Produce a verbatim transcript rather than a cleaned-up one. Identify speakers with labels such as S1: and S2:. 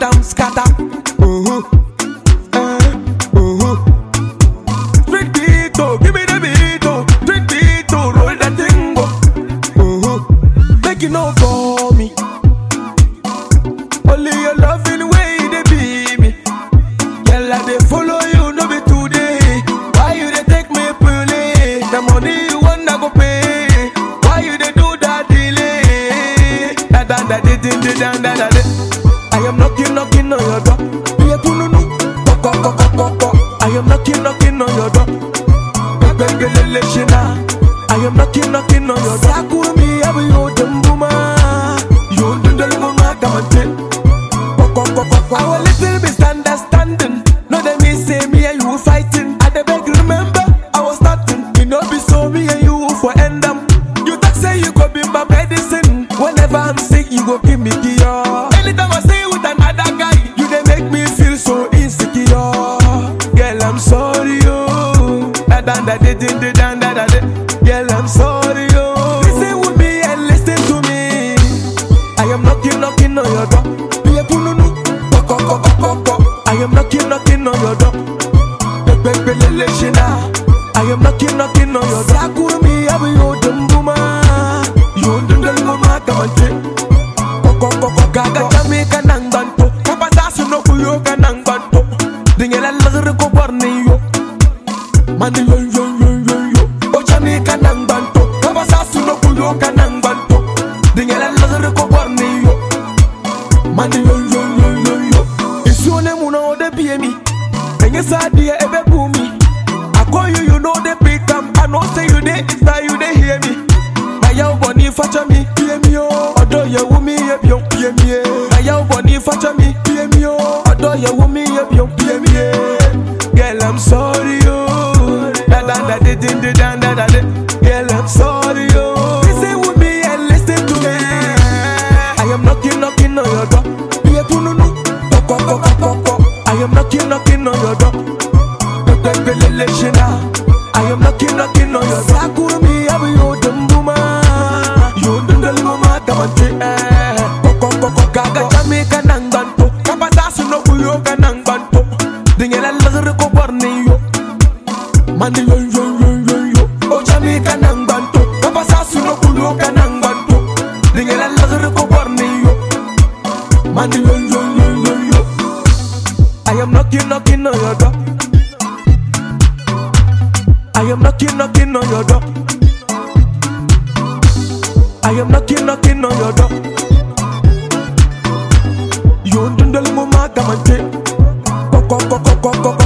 S1: Madam Scatter. Uh-huh. Uh, uh-huh. Drink beat, oh, give me the beat, oh. Drink beat, oh, roll that thing, oh. Uh-huh. Make you know for me. Only your loving way they be me. Girl, I they follow you, no be today. Why you they take me play? The money you want, I go pay. Why you they do that delay? Da da da da da da da da da. I am knocking, knocking on your door. Be a pununu, koko koko koko. I am knocking, knocking on your door. Bebe lele shina. I am knocking, knocking on your door. Sakura mi abu yo dembuma. Yo dundal mama kamante. Koko koko koko. Our little misunderstanding. No they me say me and you fighting. I the beg remember I was starting. You know be so me and you for end them. You talk say you go be my medicine. Whenever I'm sick you go give me cure. Anytime I say with another guy, you they make me feel so insecure. Girl, I'm sorry, oh. Da da da da da da da da da. Girl, I'm sorry, oh. Listen with me and listen to me. I am knocking, knocking on your door. Be a pununu, koko koko koko. I am knocking, knocking on your door. Bebe lele shina. I am knocking, knocking on your door. Sakura mi abu yo dembuma. Yo dundal mama kamante. Koko koko gaga jami kanang banto. Kapasa suno kuyo kanang banto. Dingela lagre ko barni yo. Mandi yo yo yo yo yo. O jami kanang banto. Kapasa suno kuyo kanang banto. Dingela lagre ko barni yo. Mandi yo yo yo yo yo. Isone muna ode piemi. Enye sadia ebe bumi. I call you, you know they pick up. I know say you dey insta, you dey hear me. My young bunny facha me, hear me oh. Although you want me, hear me. My young bunny facha me, hear me oh. Although you want me, hear me. Girl, I'm sorry oh. Da da da da da da da da da. Girl, I'm sorry oh. Listen with me and listen to me. I am knocking, knocking on your door. Be a pununu, koko koko koko. I am knocking, knocking on your door. Bebe lele shina. I am knocking, knocking on your door. Sakura mi abu yo dembuma. Yo dundal mama kamante. Koko koko gaga jami kanang banto. Kapasa suno kuyo kanang banto. Dingela lagre ko barni yo. Mandi yo yo yo yo yo. O jami kanang banto. Kapasa suno kuyo kanang banto. Dingela lagre ko barni yo. Mandi yo yo yo yo yo. I am knocking, knocking on your door. I am knocking, knocking on your door. I am knocking, knocking on your door. You dundal mama kamante. Koko koko koko.